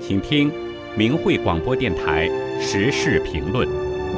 请听明慧广播电台时事评论。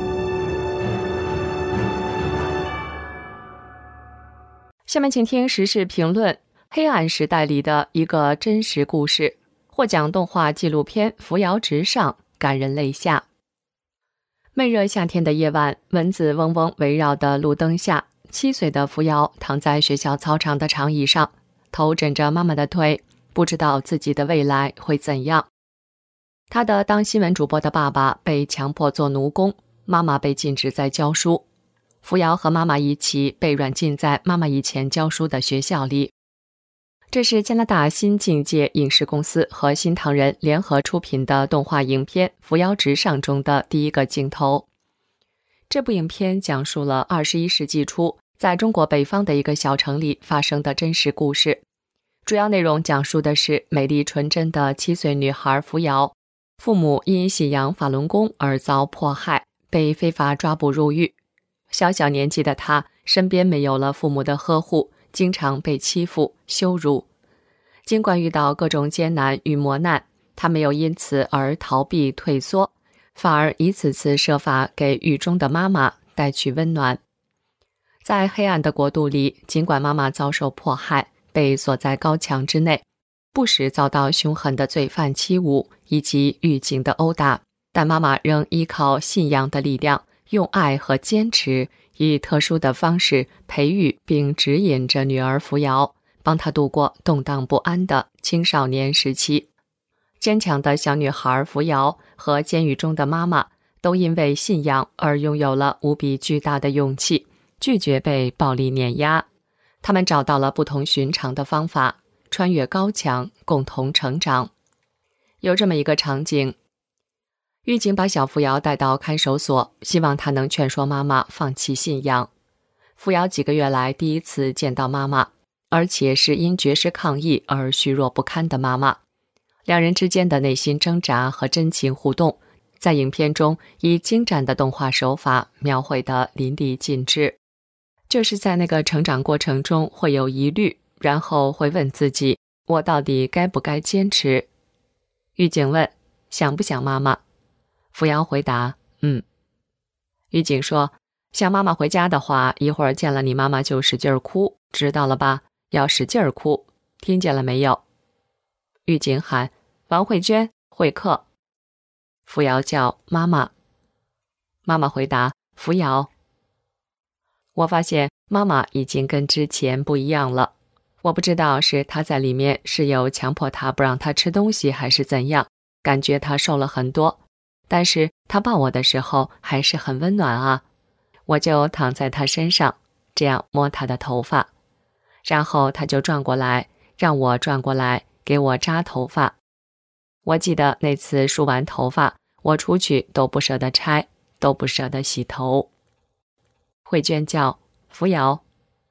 下面请听时事评论：黑暗时代里的一个真实故事。获奖动画纪录片《扶摇直上》感人泪下。闷热夏天的夜晚，蚊子嗡嗡围绕的路灯下，7岁的扶摇躺在学校操场的长椅上，头枕着妈妈的腿，不知道自己的未来会怎样。他的当新闻主播的爸爸被强迫做奴工，妈妈被禁止在教书。扶摇和妈妈一起被软禁在妈妈以前教书的学校里。这是加拿大新境界影视公司和新唐人联合出品的动画影片《扶摇直上》中的第一个镜头。这部影片讲述了21世纪初在中国北方的一个小城里发生的真实故事。主要内容讲述的是美丽纯真的7岁女孩扶摇，父母因信仰法轮功而遭迫害，被非法抓捕入狱。小小年纪的她身边没有了父母的呵护，经常被欺负羞辱。尽管遇到各种艰难与磨难，她没有因此而逃避退缩，反而一次次设法给狱中的妈妈带去温暖。在黑暗的国度里，尽管妈妈遭受迫害，被锁在高墙之内，不时遭到凶狠的罪犯欺侮以及狱警的殴打，但妈妈仍依靠信仰的力量，用爱和坚持，以特殊的方式培育并指引着女儿扶摇，帮她度过动荡不安的青少年时期。坚强的小女孩扶摇和监狱中的妈妈都因为信仰而拥有了无比巨大的勇气，拒绝被暴力碾压。他们找到了不同寻常的方法，穿越高墙，共同成长。有这么一个场景，狱警把小扶摇带到看守所，希望她能劝说妈妈放弃信仰。扶摇几个月来第一次见到妈妈，而且是因绝食抗议而虚弱不堪的妈妈。两人之间的内心挣扎和真情互动，在影片中以精湛的动画手法描绘得淋漓尽致。就是在那个成长过程中会有疑虑，然后会问自己，我到底该不该坚持？狱警问，想不想妈妈？扶摇回答，狱警说，想妈妈回家的话，一会儿见了你妈妈就使劲哭，知道了吧？要使劲哭，听见了没有？狱警喊，王慧娟，会客。扶摇叫妈妈。妈妈回答，扶摇。我发现妈妈已经跟之前不一样了，我不知道是她在里面是有强迫她不让她吃东西还是怎样，感觉她瘦了很多，但是她抱我的时候还是很温暖啊。我就躺在她身上，这样摸她的头发，然后她就转过来，让我转过来给我扎头发。我记得那次梳完头发，我出去都不舍得拆，都不舍得洗头。慧娟叫，扶摇。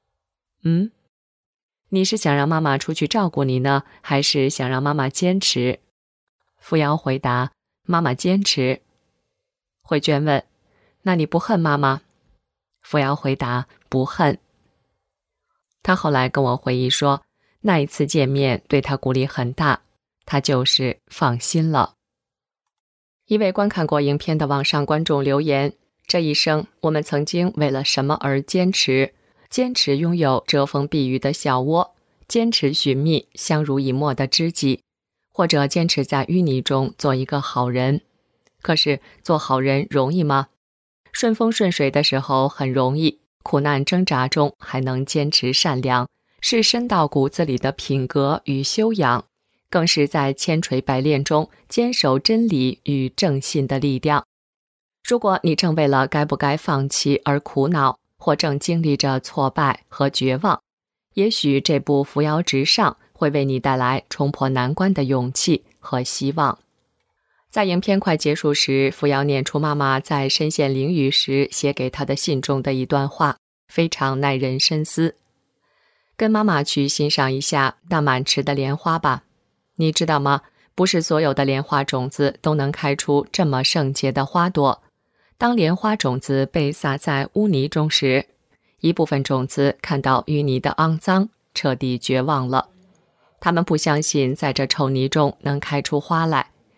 你是想让妈妈出去照顾你呢，还是想让妈妈坚持？扶摇回答，妈妈坚持。慧娟问，那你不恨妈妈？扶摇回答，不恨。她后来跟我回忆说，那一次见面对她鼓励很大，她就是放心了。一位观看过影片的网上观众留言，这一生我们曾经为了什么而坚持？坚持拥有遮风避雨的小窝，坚持寻觅相濡以沫的知己，或者坚持在淤泥中做一个好人。可是做好人容易吗？顺风顺水的时候很容易，苦难挣扎中还能坚持善良，是深到骨子里的品格与修养，更是在千锤百炼中坚守真理与正信的力量。如果你正为了该不该放弃而苦恼，或正经历着挫败和绝望，也许这部《扶摇直上》会为你带来冲破难关的勇气和希望。在影片快结束时，扶摇念出妈妈在身陷囹圄时写给她的信中的一段话，非常耐人深思。跟妈妈去欣赏一下那满池的莲花吧。你知道吗？不是所有的莲花种子都能开出这么圣洁的花朵。当莲花种子被撒在污泥中时，一部分种子看到淤泥的肮脏，彻底绝望了。他们不相信在这臭泥中能开出花来，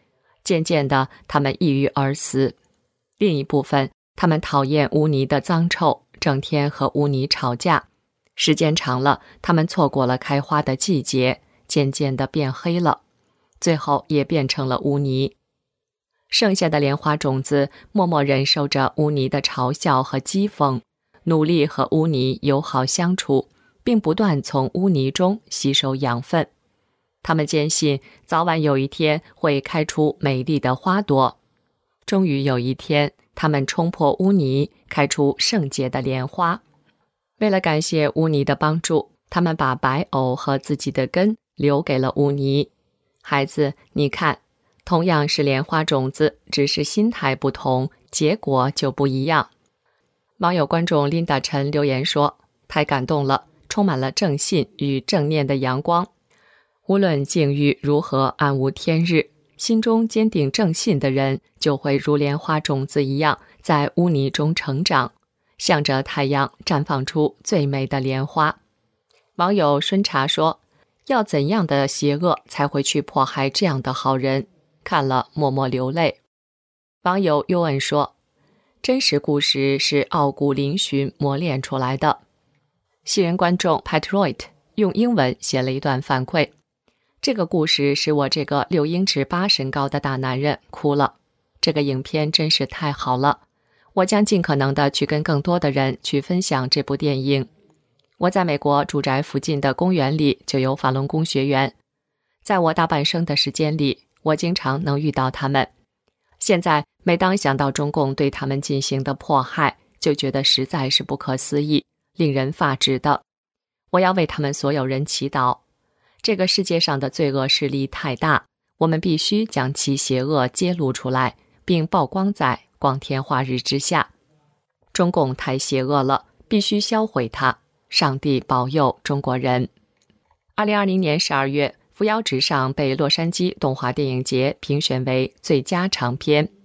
渐渐的，他们抑郁而死。另一部分，他们讨厌污泥的脏臭，整天和污泥吵架。时间长了，他们错过了开花的季节，渐渐地变黑了，最后也变成了污泥。剩下的莲花种子默默忍受着污泥的嘲笑和讥讽，努力和污泥友好相处，并不断从污泥中吸收养分。他们坚信早晚有一天会开出美丽的花朵。终于有一天，他们冲破污泥，开出圣洁的莲花。为了感谢污泥的帮助，他们把白藕和自己的根留给了污泥。孩子，你看，同样是莲花种子，只是心态不同，结果就不一样。网友观众 Linda 陈留言说，太感动了，充满了正信与正念的阳光。无论境遇如何暗无天日，心中坚定正信的人就会如莲花种子一样，在污泥中成长，向着太阳绽放出最美的莲花。网友春茶说，要怎样的邪恶才会去迫害这样的好人？看了默默流泪。网友幽恩说，真实故事是傲骨嶙峋磨练出来的。新人观众 Patroit 用英文写了一段反馈，这个故事使我这个6英尺8身高的大男人哭了。这个影片真是太好了，我将尽可能的去跟更多的人去分享这部电影。我在美国住宅附近的公园里就有法轮功学员，在我大半生的时间里，我经常能遇到他们。现在每当想到中共对他们进行的迫害，就觉得实在是不可思议，令人发指的。我要为他们所有人祈祷。这个世界上的罪恶势力太大，我们必须将其邪恶揭露出来，并曝光在光天化日之下。中共太邪恶了，必须销毁它。上帝保佑中国人。2020年12月，扶摇直上被洛杉矶动画电影节评选为最佳长片。